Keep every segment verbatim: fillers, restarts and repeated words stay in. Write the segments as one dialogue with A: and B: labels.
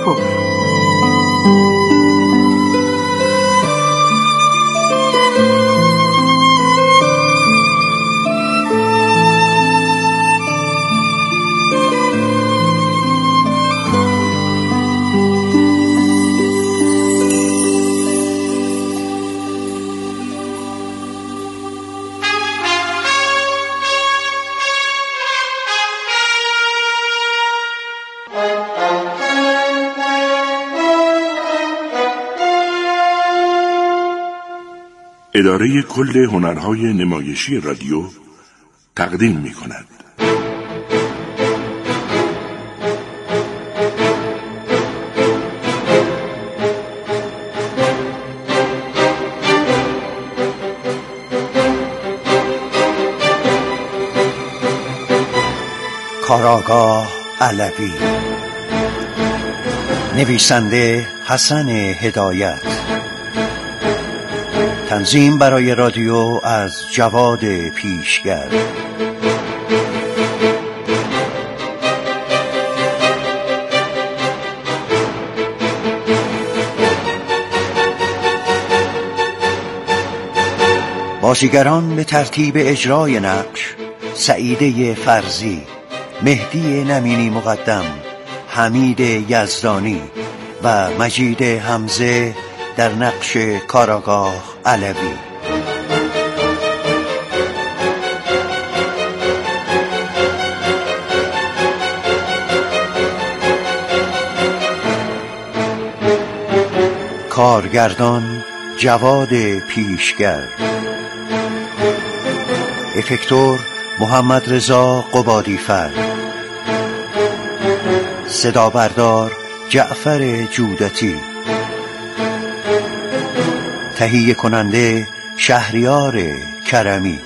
A: بخور.
B: اداره کل هنرهای نمایشی رادیو تقدیم می کند.
C: کاراگاه علوی. نویسنده حسن هدایت. تنظیم برای رادیو از جواد پیشگر. بازیگران به ترتیب اجرای نقش: سعیده فرزی، مهدی نمینی مقدم، حمید یزدانی و مجید حمزه در نقش کاراگاه علوی. کارگردان جواد پیشگر. افکتور محمد رضا قبادیفر. صدا بردار جعفر جودتی. تهیه کننده شهریار کرمی.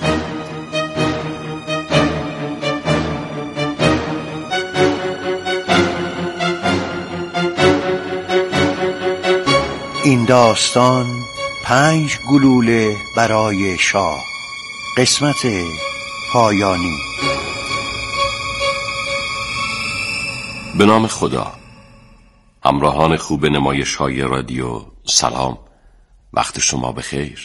C: این داستان پنج گلوله برای شاه، قسمت پایانی.
D: به نام خدا. همراهان خوب نمایش های رادیو، سلام، وقت شما بخیر.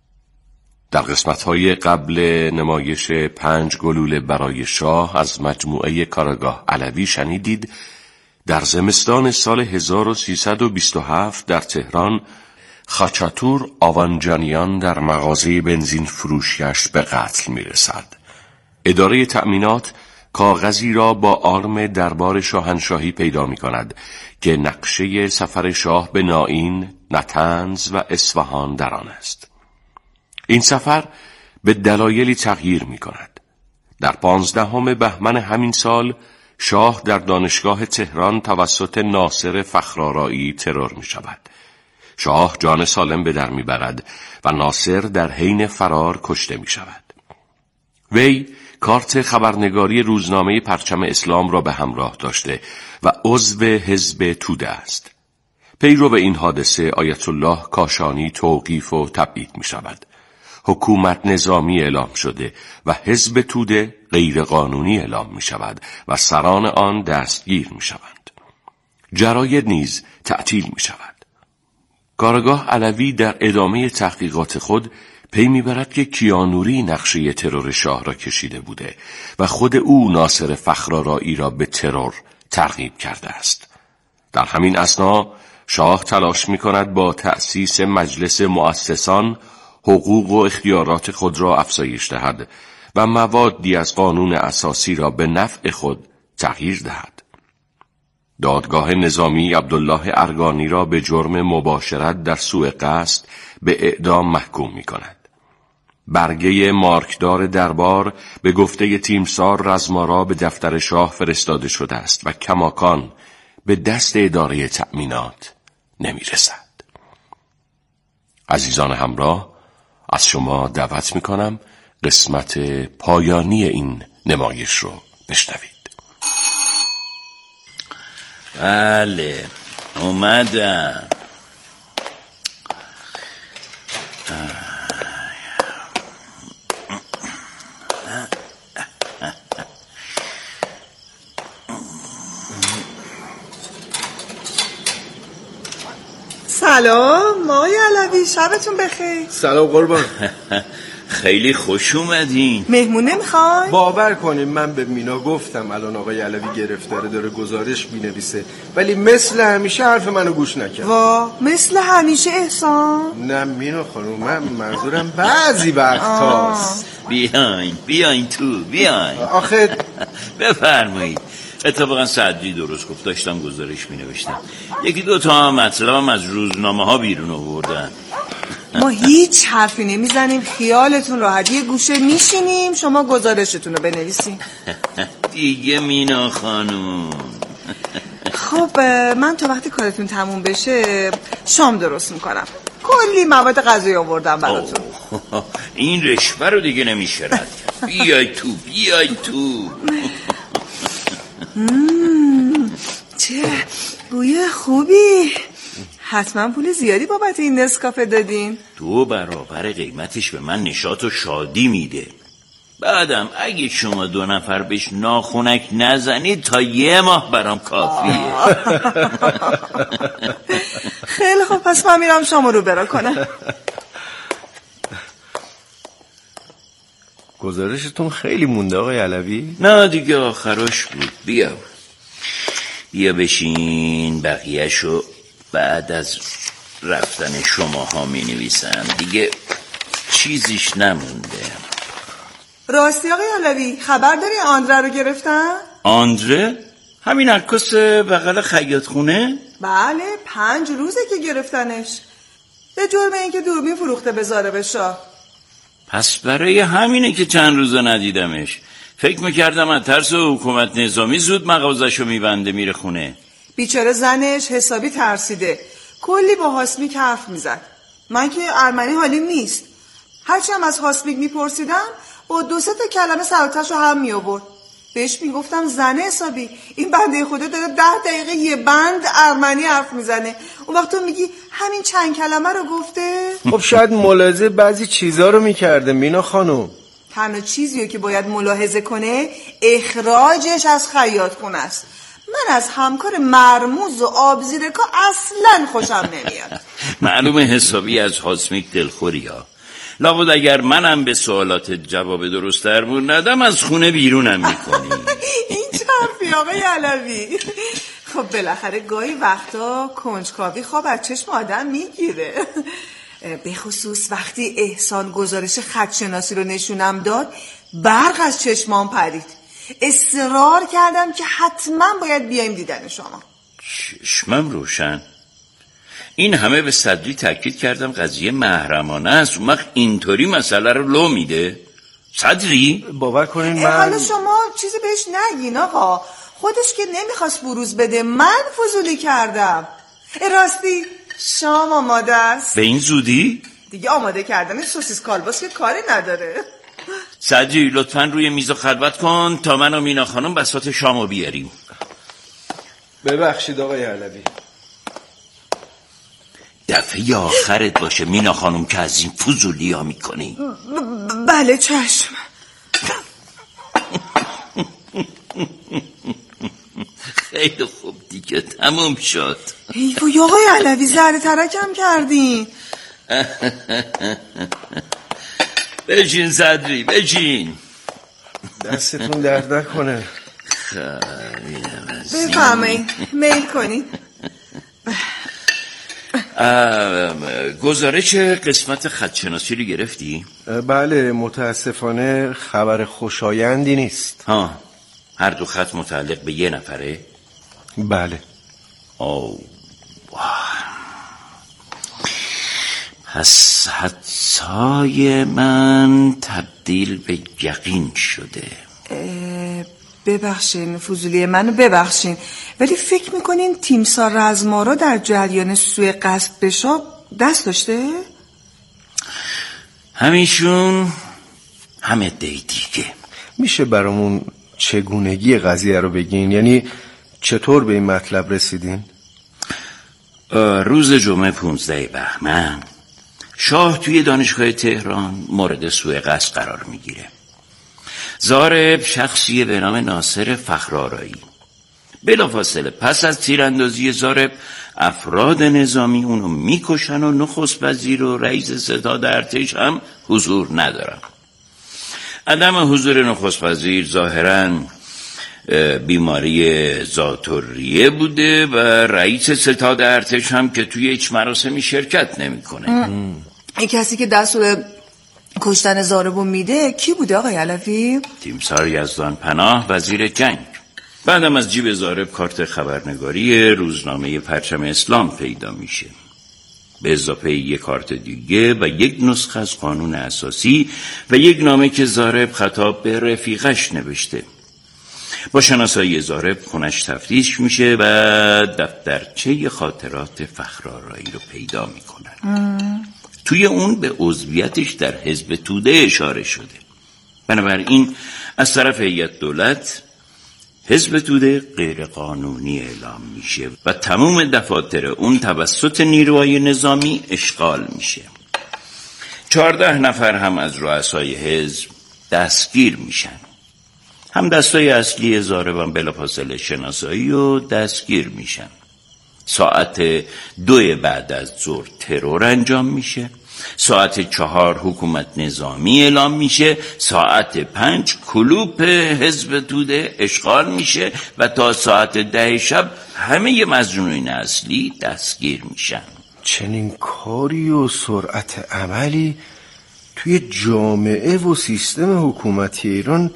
D: در قسمت های قبل نمایش پنج گلوله برای شاه از مجموعه کاراگاه علوی شنیدید در زمستان سال هزار و سیصد و بیست و هفت در تهران خاچاتور آوانجانیان در مغازه بنزین فروشیش به قتل میرسد. اداره تأمینات کاغذی را با آرم دربار شاهنشاهی پیدا می کند که نقشه سفر شاه به نائین، نطنز و اصفهان در آن است. این سفر به دلایلی تغییر می کند. در پانزدهم بهمن همین سال شاه در دانشگاه تهران توسط ناصر فخرآرایی ترور می شود. شاه جان سالم به در می برد و ناصر در حین فرار کشته می شود. وی کارت خبرنگاری روزنامه پرچم اسلام را به همراه داشته و عضو حزب توده است. پیرو این حادثه آیت الله کاشانی توقیف و تبعید می شود. حکومت نظامی اعلام شده و حزب توده غیر قانونی اعلام می شود و سران آن دستگیر می شوند. جراید نیز تعطیل می شود. کاراگاه علوی در ادامه تحقیقات خود پی میبرد که کیانوری نقشه ترور شاه را کشیده بوده و خود او ناصر فخرآرایی را به ترور ترغیب کرده است. در همین اثنا شاه تلاش میکند با تأسیس مجلس مؤسسان حقوق و اختیارات خود را افزایش دهد و موادی از قانون اساسی را به نفع خود تغییر دهد. دادگاه نظامی عبدالله ارگانی را به جرم مباشرت در سوء قصد به اعدام محکوم میکند. برگه مارکدار دربار به گفته تیمسار رزمارا به دفتر شاه فرستاده شده است و کماکان به دست اداره تأمینات نمی رسد. عزیزان همراه، از شما دعوت می کنم قسمت پایانی این نمایش رو بشنوید.
E: بله، اومدم.
A: سلام آقای علوی، شبتون بخیر.
F: سلام قربان.
E: خیلی خوش اومدین.
A: مهمونه میخوای؟
F: باور کنیم من به مینا گفتم الان آقای علوی گرفتاره داره گزارش مینویسه، ولی مثل همیشه حرف منو گوش نکرد.
A: وا مثل همیشه احسان؟
F: نه مینا خانم، من منظورم بعضی وقتاست.
E: بیاین بیاین تو بیاین.
F: آخه
E: بفرمایید. اتفاقا سعدی درست گفت، داشتم گزارش می نوشتم. یکی دو تا هم مطلبم از روزنامه ها بیرون آوردن.
A: ما هیچ حرفی نمیزنیم، خیالتون راحت. یه گوشه میشینیم شما گزارشتون رو بنویسیم.
E: دیگه مینا خانوم.
A: خب من تا وقتی کارتون تموم بشه شام درست میکنم. کلی مواد غذایی آوردم براتون.
E: این رشوه رو دیگه نمیشه رد کرد. بیای تو بیای تو.
A: چه بوی خوبی. حتما پول زیادی بابت این نسکافه دادین.
E: دو برابر قیمتش به من نشاط و شادی میده. بعدم اگه شما دو نفر بهش ناخونک نزنید تا یه ماه برام کافیه.
A: خیلی خوب، پس من میرم شما رو برا کنم.
F: گزارشتون خیلی مونده آقای علوی؟
E: نه دیگه آخرش بود. بیا بیا بشین، بقیهشو بعد از رفتن شما ها می نویسم. دیگه چیزیش نمونده.
A: راستی آقای علوی، خبر داری آندره رو گرفتن؟
E: آندره؟ همین عکاس بغل خیاط خونه؟
A: بله، پنج روزه که گرفتنش به جرم اینکه دوربین فروخته به زارب شاه.
E: پس برای همینه که چند روزه ندیدمش. فکر میکردم از ترس حکومت نظامی زود مغازشو میبنده میره خونه.
A: بیچاره زنش حسابی ترسیده، کلی با هاسمیک حرف میزد. من که ارمنی حالیم نیست، هرچی هم از هاسمیک میپرسیدم با دو سه تا کلمه سراتش رو هم میآورد. بهش میگفتم زنه حسابی، این بنده خدا داره ده دقیقه یه بند ارمنی حرف میزنه. اون وقت تو میگی همین چند کلمه رو گفته؟
F: خب شاید ملاحظه بعضی چیزا رو میکرده مینا خانم.
A: تنها چیزیه که باید ملاحظه کنه اخراجش از خیاط خونه است. من از همکار مرموز و آبزیرکا اصلا خوشم نمیاد.
E: معلومه حسابی از هاسمیک دلخوری ها. لابد اگر منم به سوالات جواب درست درمون ندم از خونه بیرونم میکنی.
A: این چه حرفی آقای علوی؟ خب بالاخره گاهی وقتا کنجکاوی خواب از چشم آدم میگیره. به خصوص وقتی احسان گزارش خطشناسی رو نشونم داد برق از چشمام پرید. اصرار کردم که حتما باید بیایم دیدن شما.
E: چشمم روشن. این همه به صدری تاکید کردم قضیه محرمانه است، اون وقت اینطوری مسئله رو لو میده. صدری
F: باور کنین من
A: حالا شما چیزی بهش نگین آقا، خودش که نمیخواست بروز بده، من فضولی کردم. راستی شام آماده است.
E: به این زودی؟
A: دیگه آماده کردن سوسیس کالباس که کاری نداره.
E: صدری لطفاً روی میز خلوت کن تا من و مینا خانم بساط شامو بیاریم.
F: ببخشید آقای علوی.
E: دفعه آخرت باشه مینا خانم که از این فضولی ها میکنی.
A: بله چشم.
E: خیلی خوب دیگه تموم شد.
A: ای وای آقای علوی ذره ترکم کردین.
E: بشین صدری بشین.
F: دستتون درد نکنه.
A: بفرمایید میل کنین.
E: گزارش قسمت خطشناسی رو گرفتی؟
F: بله متاسفانه خبر خوشایندی نیست.
E: ها هر دو خط متعلق به یه نفره؟
F: بله.
E: او پس حدسای من تبدیل به یقین شده.
A: ببخشین فضولی منو ببخشین، ولی فکر میکنین تیمسار رزمارا در جریان سوء قصد به شاه دست داشته؟
E: همیشون هم عده‌ای دیگه.
F: میشه برامون چگونگی قضیه رو بگین؟ یعنی چطور به این مطلب رسیدین؟
E: روز جمعه پونزده بهمن شاه توی دانشگاه تهران مورد سوء قصد قرار میگیره. زارب شخصی به نام ناصر فخرآرایی بلافاصله پس از تیراندازی زارب افراد نظامی اونو میکشن و نخست وزیر و رئیس ستاد ارتش هم حضور ندارن. عدم حضور نخست وزیر ظاهراً بیماری ذات‌الریه بوده و رئیس ستاد ارتش هم که توی هیچ مراسمی شرکت نمیکنه.
A: این کسی که دستور کشتن زاربو میده کی بوده آقای علوی؟
E: تیمسار یزدان پناه، وزیر جنگ. بعدم از جیب زارب کارت خبرنگاری روزنامه پرچم اسلام پیدا میشه، به اضافه یک کارت دیگه و یک نسخه از قانون اساسی و یک نامه که زارب خطاب به رفیقش نوشته. با شناسایی زارب خونش تفتیش میشه و دفترچه خاطرات فخرآرایی رو پیدا میکنن. توی اون به عضویتش در حزب توده اشاره شده. بنابراین از طرف هیئت دولت حزب توده غیر قانونی اعلام میشه و تمام دفاتر اون توسط نیروهای نظامی اشغال میشه. چهارده نفر هم از رؤسای حزب دستگیر میشن. هم دستای اصلی زاربان بلافاصله شناسایی و دستگیر میشن. ساعت دو بعد از ظهر ترور انجام میشه. ساعت چهار حکومت نظامی اعلام میشه. ساعت پنج کلوپ حزب توده اشغال میشه و تا ساعت ده شب همه مظنونین اصلی دستگیر میشن.
F: چنین کاری و سرعت عملی توی جامعه و سیستم حکومتی ایران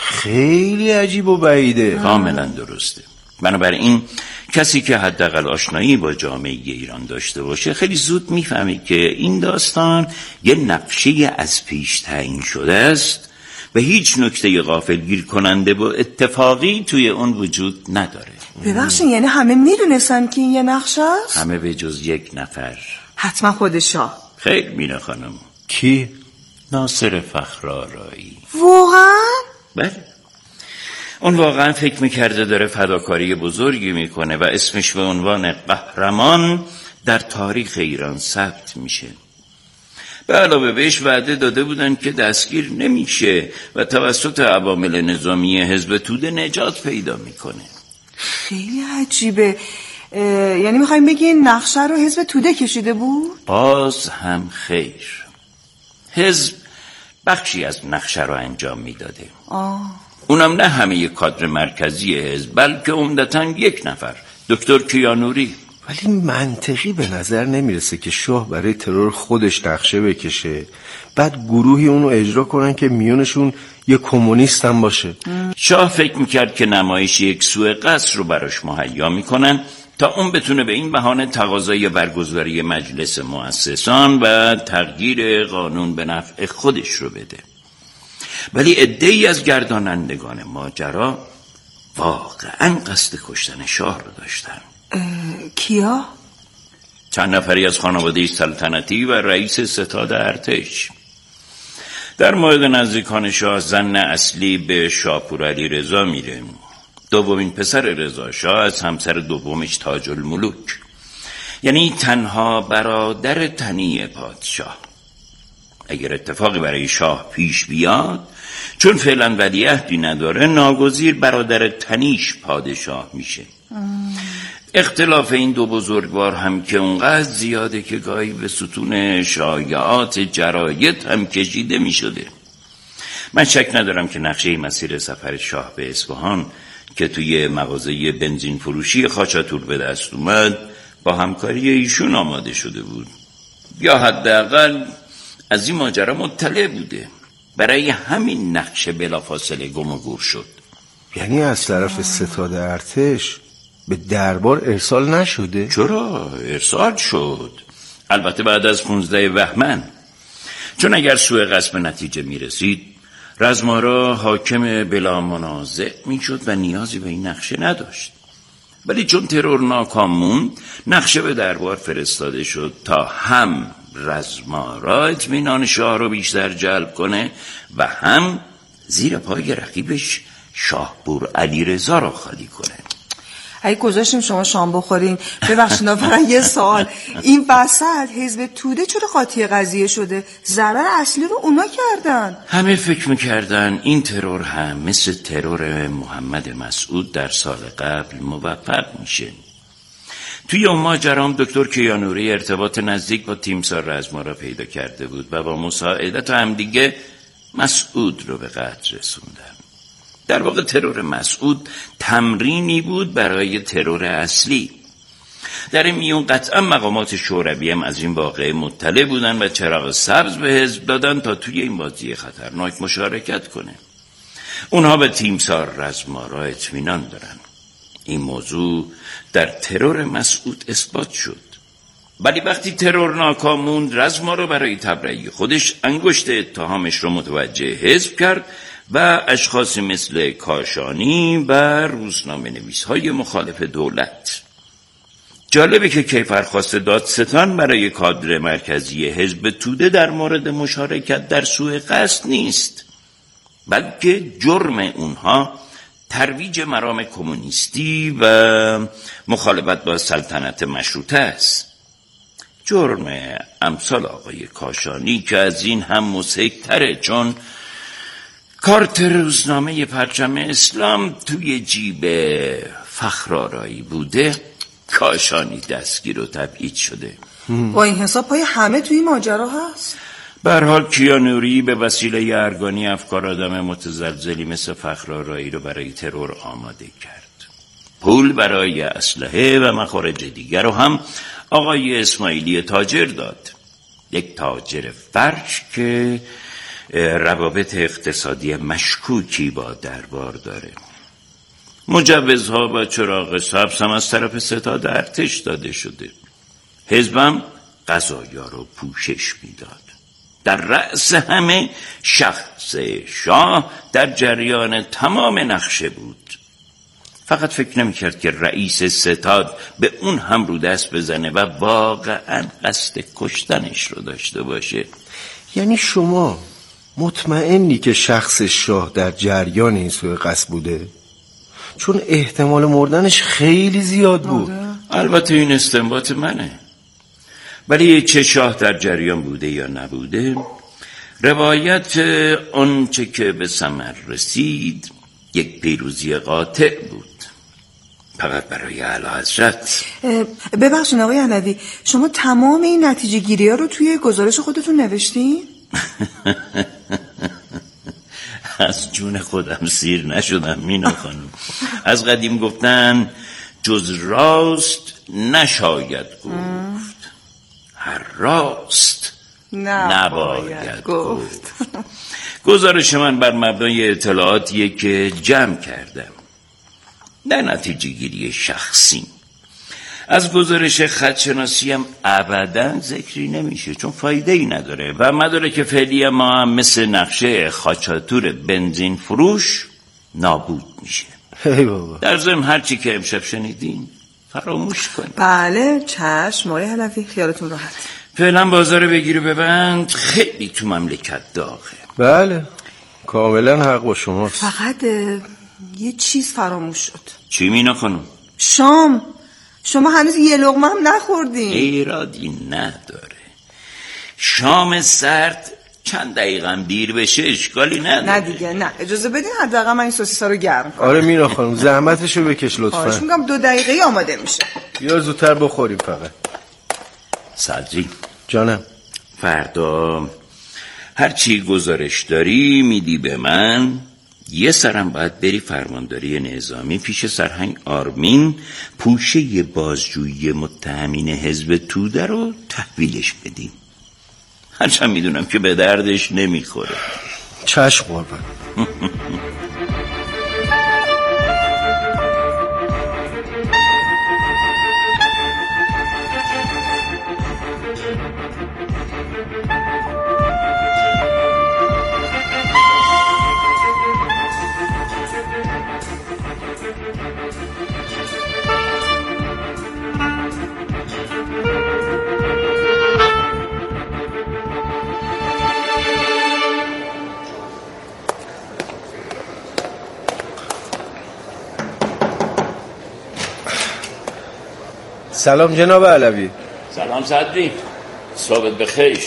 F: خیلی عجیب و بعیده.
E: کاملا درسته. بنابراین کسی که حداقل آشنایی با جامعه ایران داشته باشه خیلی زود میفهمه که این داستان یه نقشه از پیش تعیین شده است و هیچ نکته غافلگیر کننده و اتفاقی توی اون وجود نداره.
A: ببخشید یعنی همه میدونستن که این یه نقشه است؟
E: همه به جز یک نفر.
A: حتما خود شاه.
E: خیر مینا خانم.
F: کی؟
E: ناصر فخرآرایی.
A: واقعا؟
E: بله. اون واقعا فکر میکرده داره فداکاری بزرگی میکنه و اسمش به عنوان قهرمان در تاریخ ایران ثبت میشه. به علاوه بهش وعده داده بودن که دستگیر نمیشه و توسط عوامل نظامی حزب توده نجات پیدا میکنه.
A: خیلی عجیبه. یعنی میخوایم بگین نقشه رو حزب توده کشیده بود؟
E: باز هم خیر. حزب بخشی از نقشه رو انجام میداده.
A: آه.
E: اونم نه همه کادر مرکزی حزب بلکه عمدتاً یک نفر، دکتر کیانوری.
F: ولی منطقی به نظر نمیرسه که شاه برای ترور خودش نقشه بکشه بعد گروهی اونو اجرا کنن که میونشون یه کمونیست هم باشه.
E: شاه فکر میکرد که نمایش یک سوء قصد رو براش مهیا میکنن تا اون بتونه به این بهانه تقاضای برگزاری مجلس مؤسسان و تغییر قانون به نفع خودش رو بده. ولی عده‌ای از گردانندگان ماجرا واقعا قصد کشتن شاه رو داشتن.
A: کیا؟
E: چند نفری از خانواده سلطنتی و رئیس ستاد ارتش. در مورد نزدیکان شاه زن اصلی به شاپور علی رضا میره. دومین پسر رضا شاه از همسر دومش تاج الملوک، یعنی تنها برادر تنی پادشاه. اگر اتفاقی برای شاه پیش بیاد، چون فعلا ولیعهدی نداره، ناگزیر برادر تنیش پادشاه میشه. اختلاف این دو بزرگوار هم که اونقدر زیاده که گاهی به ستون شایعات جراید هم کشیده میشده. من شک ندارم که نقشه مسیر سفر شاه به اصفهان که توی مغازه بنزین فروشی خاچاتور به دست اومد با همکاری ایشون آماده شده بود، یا حداقل از این ماجرا مطلع بوده. برای همین نقشه بلافاصله گم و گور شد.
F: یعنی از طرف ستاد ارتش به دربار ارسال نشده؟
E: چرا؟ ارسال شد، البته بعد از پونزده بهمن. چون اگر سوء قصد به نتیجه می رسید، رزمارا حاکم بلا منازع می شد و نیازی به این نقشه نداشت. ولی چون ترور ناکام موند، نقشه به دربار فرستاده شد تا هم رزمارا اطمینان شاه رو بیشتر جلب کنه و هم زیر پای رقیبش شاهپور علی رضا رو خالی کنه.
A: اگه گذاشتیم شما شام بخورین. ببخشید فقط یه سوال، این وسط حزب توده چرا قاطی قضیه شده؟ ضرر اصلی رو اونا کردن.
E: همه فکر میکردن این ترور هم مثل ترور محمد مسعود در سال قبل موفق میشه. توی اون ماجرام دکتر کیانوری ارتباط نزدیک با تیمسار رزمارا پیدا کرده بود و با مساعدت هم دیگه مسعود رو به قتل رسوندن. در واقع ترور مسعود تمرینی بود برای ترور اصلی. در این میون قطعا مقامات شوروی هم از این واقعه مطلع بودن و چراغ سبز به حزب دادن تا توی این بازی خطرناک مشارکت کنه. اونها به تیمسار رزمارا اطمینان دارن. این موضوع در ترور مسعود اثبات شد. ولی وقتی ترور ناکام موند، رزمارا برای تبرئه خودش انگشت اتهامش رو متوجه حزب کرد و اشخاصی مثل کاشانی و روزنامه نویس‌های مخالف دولت. جالبه که کیفرخواست دادستان برای کادر مرکزی حزب توده در مورد مشارکت در سوء قصد نیست، بلکه جرم اونها ترویج مرام کمونیستی و مخالفت با سلطنت مشروطه است. جرم امثال آقای کاشانی که از این هم مسحک‌تره، چون کارت روزنامه پرچم اسلام توی جیب فخرآرایی بوده، کاشانی دستگیر و تبعید شده.
A: با این حساب پای همه توی ماجرا هست.
E: به هر حال کیانوری به وسیله ارگانی افکار آدم متزلزلی مثل فخرآرایی رو برای ترور آماده کرد. پول برای اسلحه و مخارج دیگر رو هم آقای اسماعیلی تاجر داد. یک تاجر فرش که روابط اقتصادی مشکوکی با دربار داره. مجوزها و چراغ سبز هم از طرف ستاد ارتش داده شده. حزبم قضایا رو پوشش میداد. در رأس همه شخص شاه در جریان تمام نقشه بود. فقط فکر نمی کرد که رئیس ستاد به اون هم رو دست بزنه و واقعا قصد کشتنش رو داشته باشه.
F: یعنی شما مطمئنی که شخص شاه در جریان این سوء قصد بوده؟ چون احتمال مردنش خیلی زیاد بود.
E: البته این استنباط منه، ولی چه شاه در جریان بوده یا نبوده، روایت آنچه که به ثمر رسید یک پیروزی قاطع بود، فقط برای اعلیحضرت.
A: ببخشید آقای علوی، شما تمام این نتیجه گیری ها رو توی گزارش خودتون نوشتین؟
E: از جون خودم سیر نشدم مینا خانم. از قدیم گفتن جز راست نشاید گفت، هر راست نباید گفت. گزارش من بر مبنای اطلاعاتیه که جمع کردم، در نتیجه گیری شخصی. از گزارش خدشناسی هم ابداً ذکری نمیشه، چون فایده ای نداره و مدارک فعلی ما هم مثل نقشه خاچاتور بنزین فروش نابود میشه.
F: ای بابا.
E: در ضمن هرچی که امشب شنیدین فراموش کنید.
A: بله چشم آقای علوی، خیالتون راحت.
E: فعلا بازار بگیر و ببند خیلی تو مملکت داغه.
F: بله کاملا حق با شماست.
A: فقط یه چیز فراموش شد.
E: چی مینا خانم؟
A: شام. شما هنوز یه لقمه هم نخوردین.
E: ایرادی نداره، شام سرد چند دقیقه دیر بشه اشکالی نداره.
A: نه دیگه نه، اجازه بدین حداقل من این سوسیسا رو گرم کنم.
F: آره مینا خانم زحمتشو بکش لطفا.
A: آره میگم دو دقیقه آماده میشه.
F: بیا زودتر بخوریم فقط.
E: صدری
F: جانم،
E: فردا هرچی گزارش داری میدی به من. یه سرم باید بری فرمانداری نظامی پیش سرهنگ آرمین، پوشه بازجویی متهمین حزب توده رو تحویلش بدیم. هرچند میدونم که به دردش نمیخوره.
F: چشم قربان. سلام جناب علوی.
E: سلام صدری، صبحت بخیر.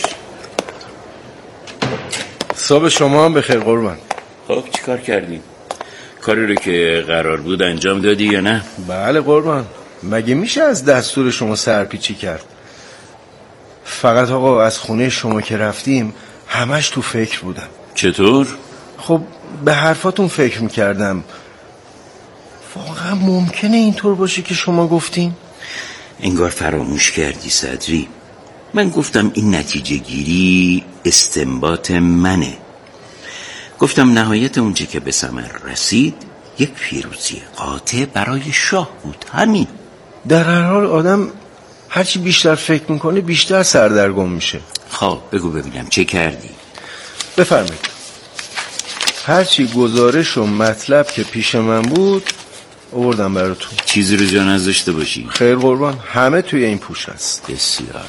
F: صبح شما هم بخیر قربان.
E: خب چی کار کردیم؟ کاری رو که قرار بود انجام دادی یا نه؟
F: بله قربان، مگه میشه از دستور شما سرپیچی کرد؟ فقط آقا از خونه شما که رفتیم همش تو فکر بودم.
E: چطور؟
F: خب به حرفاتون فکر میکردم. واقعا ممکنه اینطور باشه که شما گفتین؟
E: انگار فراموش کردی صدری. من گفتم این نتیجه گیری استنباط منه. گفتم نهایت اونچه که به ثمر رسید یک پیروزی قاطع برای شاه بود. همین.
F: در هر حال آدم هرچی بیشتر فکر میکنه بیشتر سردرگم میشه.
E: خب بگو ببینم چه کردی؟
F: بفرمایید. هرچی گزارش و مطلب که پیش من بود آوردم براتون.
E: چیزی رو جا نذاشته باشی؟
F: خیر قربان، همه توی این پوش است.
E: بسیار.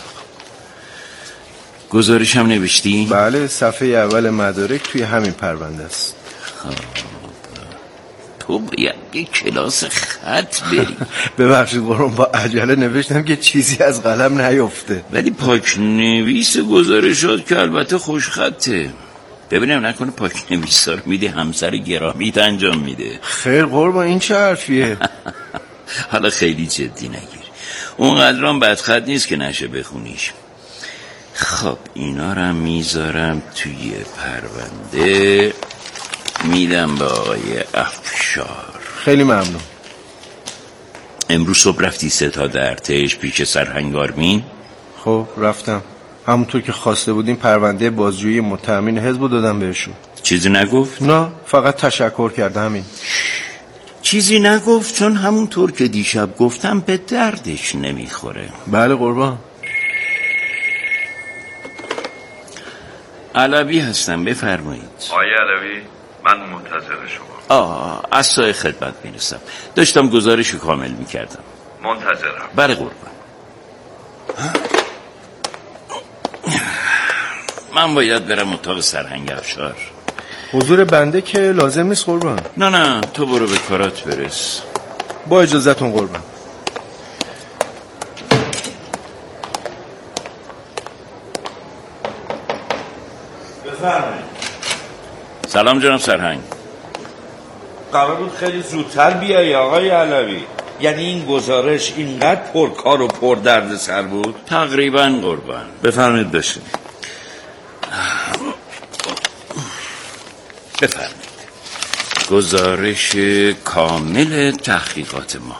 E: گزارش هم نوشتی؟
F: بله، صفحه اول مدارک توی همین پرونده است.
E: خب تو باید یه کلاس خط بری.
F: ببخشید قربان، با عجله نوشتم که چیزی از قلم نیفته.
E: ولی پاک نویس گزارشات که البته خوش خطه. ببینم نکنه پاک نویسا رو میده همسر گرامیت انجام میده.
F: خیر قربان، این چه حرفیه؟
E: حالا خیلی جدی نگیر، اونقدرام بدخط نیست که نشه بخونیش. خب اینا رو میذارم توی پرونده، میدم به آقای افشار.
F: خیلی ممنون.
E: امروز صبح رفتی ستاد ارتش پیش سرهنگ آرمین؟
F: خب رفتم، همونطور که خواسته بودیم پرونده بازجویی متهمین حزب رو دادم بهشون.
E: چیزی نگفت؟
F: نه، فقط تشکر کرد، همین.
E: چیزی نگفت چون همونطور که دیشب گفتم به دردش نمیخوره.
F: بله قربان.
E: علوی هستم، بفرمایید.
G: آقای علوی، من منتظر شما.
E: آه از سایه خدمت میرسم، داشتم گزارش کامل میکردم.
G: منتظرم.
E: بله قربان. من باید برم اتاق سرهنگ افشار.
F: حضور بنده که لازم نیست قربان.
E: نه نه تو برو به کارات برس.
F: با اجازهتون قربان.
G: بفرمایید.
E: سلام جناب سرهنگ.
G: قرار بود خیلی زودتر بیایی آقای علوی. یعنی این گزارش اینقدر پرکار و پر درد سر بود؟
E: تقریبا قربان.
G: بفرمایید بشین.
E: بفرمایید. گزارش کامل تحقیقات ما.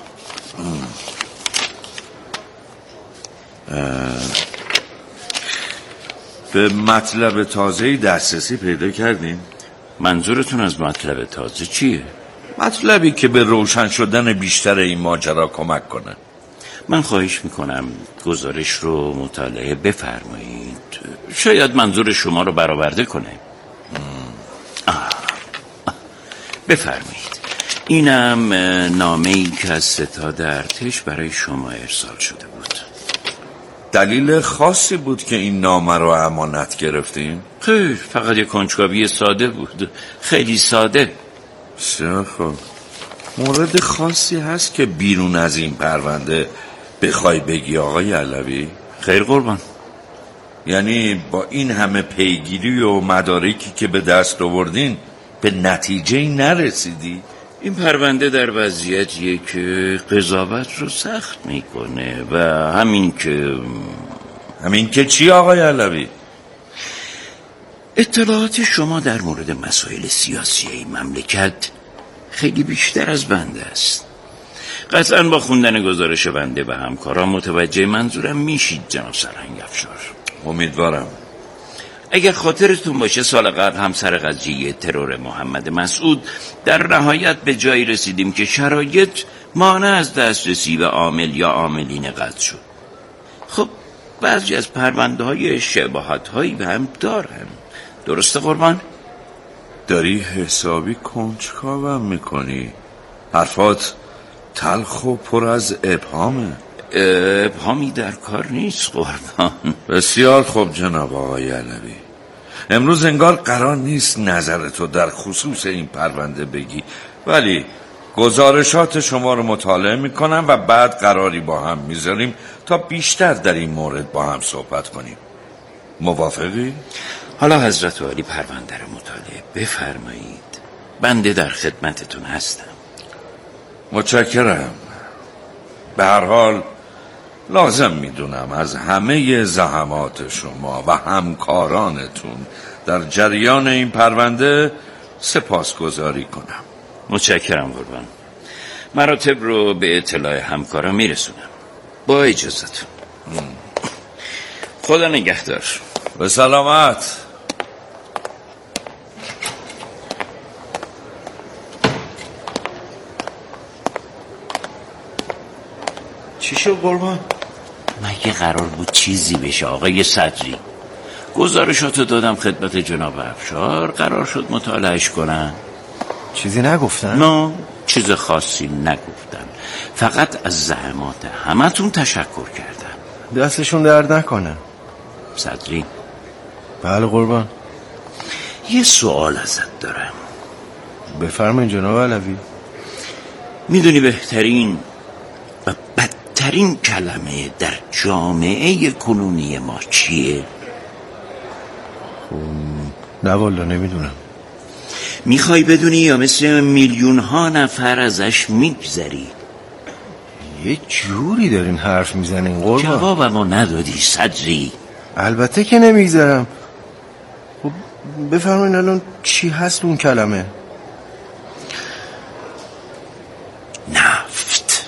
G: به مطلب تازه‌ای دسترسی پیدا کردین؟
E: منظورتون از مطلب تازه چیه؟
G: مطلبی که به روشن شدن بیشتر این ماجرا کمک کنه.
E: من خواهش میکنم گزارش رو مطالعه بفرمایید، شاید منظور شما رو برآورده کنه. آه. آه. بفرمایید. اینم نامه‌ای که از ستاد ارتش برای شما ارسال شده بود.
G: دلیل خاصی بود که این نامه رو امانت گرفتیم؟
E: خیر، فقط یک کنجکاوی ساده بود، خیلی ساده.
G: بسیار خوب. مورد خاصی هست که بیرون از این پرونده بخوای بگی آقای علوی؟
E: خیر قربان.
G: یعنی با این همه پیگیری و مدارکی که به دست آوردین به نتیجه نرسیدی؟
E: این پرونده در وضعیتیه که قضاوت رو سخت میکنه و همین که
G: همین که چی آقای علوی؟
E: اطلاعات شما در مورد مسائل سیاسی این مملکت خیلی بیشتر از بنده است. قطعا با خوندن گزارش بنده و همکاران متوجه منظورم میشید جناب سرهنگ افشار.
G: امیدوارم.
E: اگر خاطرتون باشه سال قبل هم سر قضیه ترور محمد مسعود در نهایت به جایی رسیدیم که شرایط مانع از دسترسی به عامل یا عاملین قتل شد. خب بعضی از پرونده های شباهت هایی به هم دارن، درسته قربان؟
G: داری حسابی کنجکاوم میکنی. حرفات تلخ و پر از ابهامه.
E: ابهامی در کار نیست قربان.
G: بسیار خوب جناب آقای علوی. امروز انگار قرار نیست نظرتو در خصوص این پرونده بگی، ولی گزارشات شما رو مطالعه میکنم و بعد قراری با هم میذاریم تا بیشتر در این مورد با هم صحبت کنیم. موافقی؟
E: حالا حضرت عالی پرونده رو مطالعه بفرمایید. بنده در خدمتتون هستم.
G: متشکرم. به هر حال لازم میدونم از همه زحمات شما و همکارانتون در جریان این پرونده سپاسگزاری کنم.
E: متشکرم قربان. مراتب رو به اطلاع همکارا میرسونم. با اجازتون. خدا نگهدار.
G: به سلامت.
F: چی شد قربان؟
E: مگه قرار بود چیزی بشه آقای صدری؟ گزارشاتو دادم خدمت جناب افشار، قرار شد مطالعهش کنن.
F: چیزی نگفتن؟
E: نه، چیز خاصی نگفتن، فقط از زحمات همتون تشکر کردن.
F: دستشون درد نکنه.
E: صدری؟
F: بله قربان.
E: یه سوال ازت دارم.
F: بفرمایید جناب علوی.
E: میدونی بهترین و بدترین کلمه در جامعه کنونی ما چیه؟
F: نه والا نمیدونم.
E: میخوای بدونی یا مثل میلیون ها نفر ازش میگذری؟
F: یه جوری دارین حرف میزنین قربان.
E: جوابمو ندادی صدری.
F: البته که نمیگذرم. خب بفرمایین الان چی هست اون کلمه؟
E: نفت.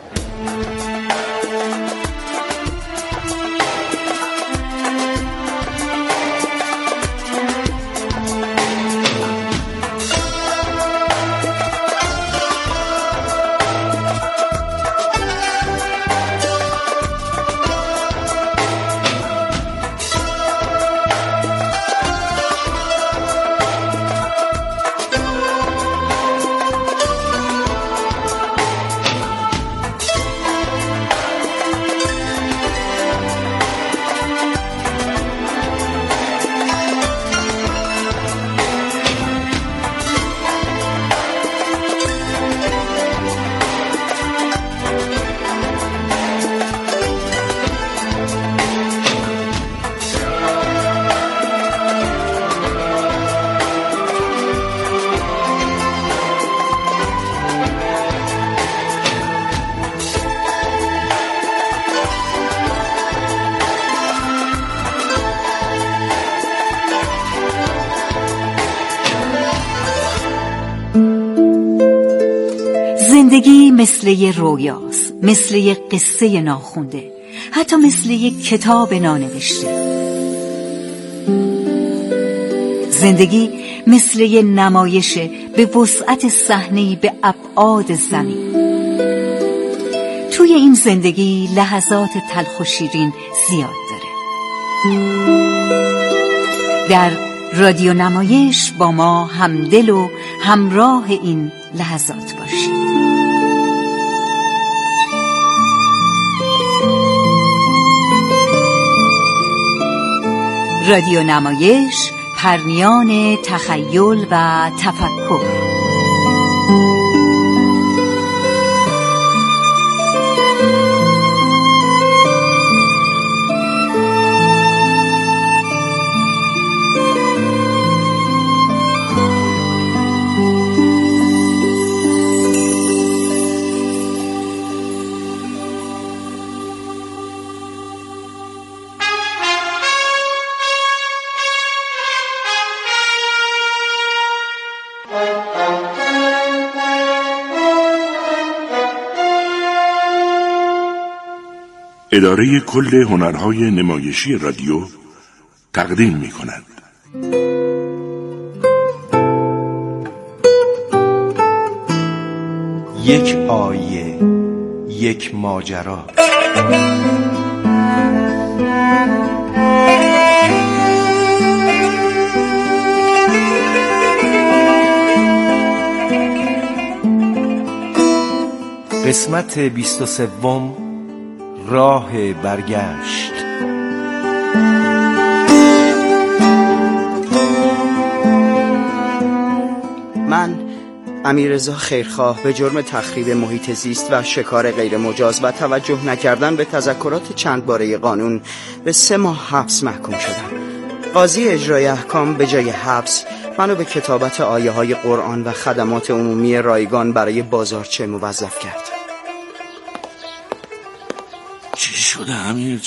H: زندگی مثل یه رویاست، مثل یه قصه ناخونده، حتی مثل یه کتاب نانوشته. زندگی مثل یه نمایشه به وسعت صحنه‌ای به ابعاد زمین. توی این زندگی لحظات تلخ و شیرین زیاد داره. در رادیو نمایش با ما همدل و همراه این لحظات باشید. رادیو نمایش، پرمیان تخیل و تفکر.
B: اداره کل هنرهای نمایشی رادیو تقدیم می کند.
C: یک آیه، یک ماجرا. قسمت بیست و سوم، راه برگشت.
I: من امیررضا خیرخواه به جرم تخریب محیط زیست و شکار غیر مجاز و توجه نکردن به تذکرات چند باره قانون به سه ماه حبس محکوم شدم. قاضی اجرای احکام به جای حبس منو به کتابت آیه های قرآن و خدمات عمومی رایگان برای بازارچه موظف کرد.
G: چی شده امیر